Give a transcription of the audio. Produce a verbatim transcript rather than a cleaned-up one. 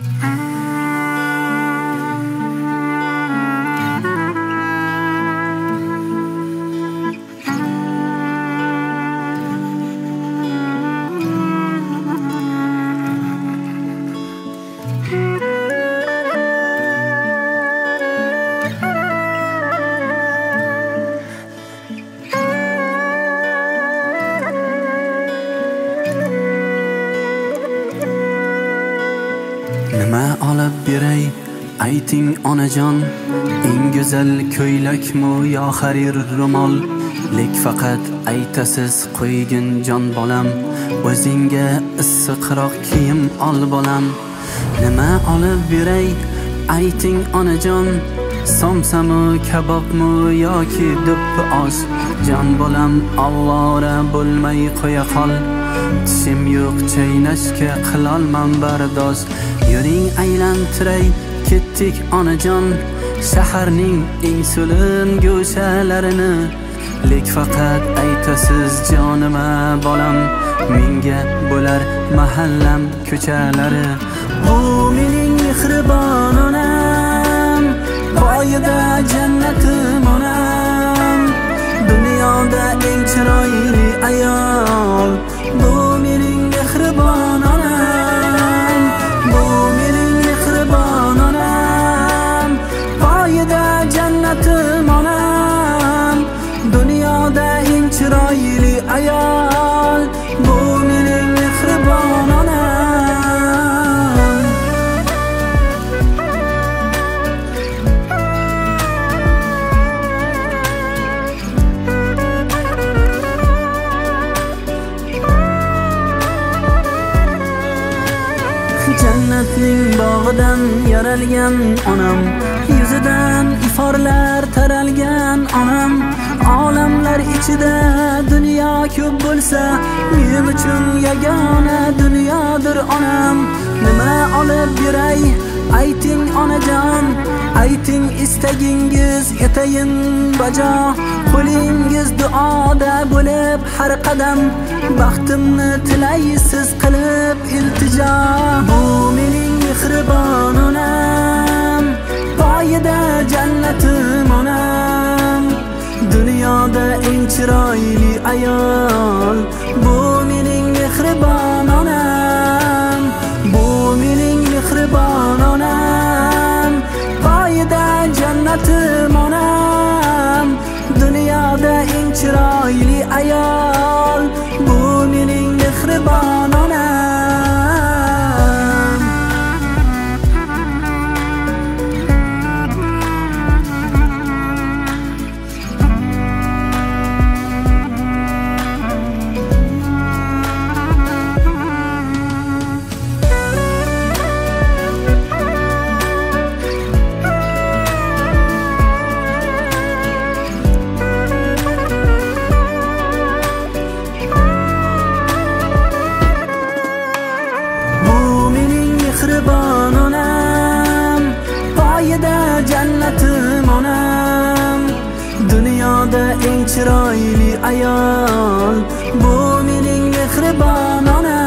Nima olib beray ayting onajon, eng go'zal ko'ylakmi yo xarir ro'mol? Lek faqat aytasiz qo'ygin jon bolam, o'zingga issiqroq kiyim ol bolam. Nima olib beray ayting onajon, somsamu kabobmi yoki do'ppi osh? Jon bolam ovora bo'lmay qo'ya qol, tishim yo'q chaynashga qilolman bardosh. Yuring aylantiray ketdik onajon, shaharning eng so'lin go'shalarini. Lek faqat aytasiz jonima bolam, menga bo'lar mahallam ko'chalari. Bu mening mehribon onam, poyida jannatim onam, dunyoda eng chiroyli ayol. Bu mening mehribon onam, bu mening mehribon onam, poyida jannatim onam, dunyoda eng chiroyli ayol. Bu mening mehribon onam. Jannatning bog'idan yaralgan onam, yuzidan iforlar taralgan onam. Olamlar ichida dunyo ko'p bo'lsa, men uchun yagona dunyodir onam. Nima olib beray ayting onajon, ayting istagingiz etayin bajo. Qo'lingiz duoda bo'lib har qadam, baxtimni tilaysiz qilib iltijo. Bu mening mehribon onam, poyida jannatim onam, dunyoda eng chiroyli ayol. Bu mening mehribon onam, bu mening mehribon onam, poyida jannatim onam, dunyoda eng chiroyli ayol. Bu mening mehribon onam. Mehribon onam, poyida jannatim onam, dunyoda eng chiroyli ayol. Bu mening mehribon onam.